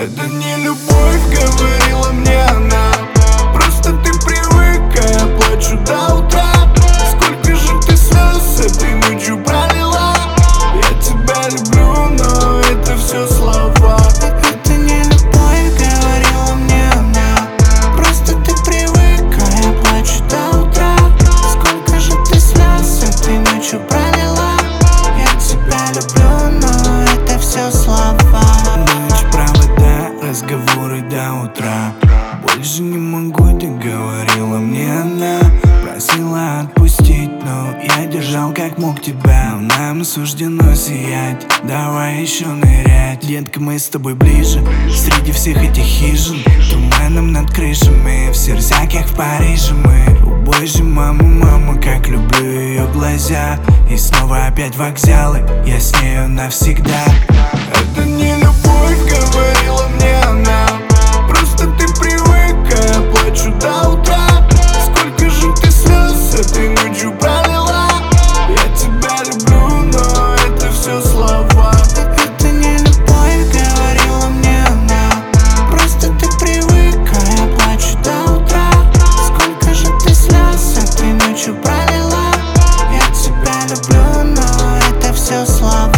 Это не любовь, говорила мне она. Просто ты привык, а я плачу до утра. Сколько же ты слез этой ночью пролила. Я тебя люблю, но это все слова. Это не любовь, говорила мне она. Просто ты привык, а я плачу до утра. Сколько же ты слез этой ночью пролила. Я тебя люблю, но это все слова. Ночь, провода, разговоры до утра. Больше не могу, ты говорила мне она. Просила отпустить, но я держал как мог тебя. Но нам суждено сиять, давай еще нырять. Детка, мы с тобой ближе, среди всех этих хижин. Туманом над крышами, в сердцах, как в Париже мы. О боже, мама, мама, как люблю ее глаза. И снова опять вокзалы, я с нею навсегда. Это не любовь, говорила мне она. Просто ты привык, а я плачу до утра. Сколько же ты слез этой ночью пролила. Я тебя люблю, но это все слова. Это не любовь, говорила мне она. Просто ты привык, а я плачу до утра. Сколько же ты слез этой ночью пролила. Я тебя люблю, но это все слова.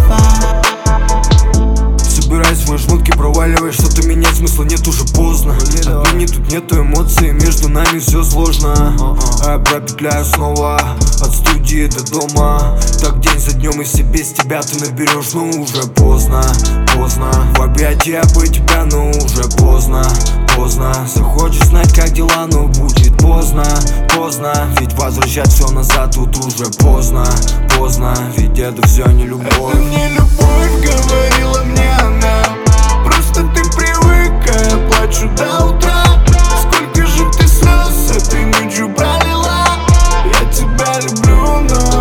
Собираюсь в маршрутке, проваливаешь, что-то менять смысла нет, уже поздно. Отныне тут нету эмоций, между нами все сложно. А я пропетляю снова, от студии до дома. Так день за днем, и все без тебя ты наберешь, но уже поздно, поздно. В объятия бы тебя, но уже поздно, поздно. Захочешь знать, как дела, но будет поздно, поздно. Ведь возвращать все назад тут уже поздно, поздно. Ведь это все не любовь. Это не любовь, говорила мне она. Просто ты привык, а я плачу до утра. Сколько же ты слез этой ночью пролила. Я тебя люблю, но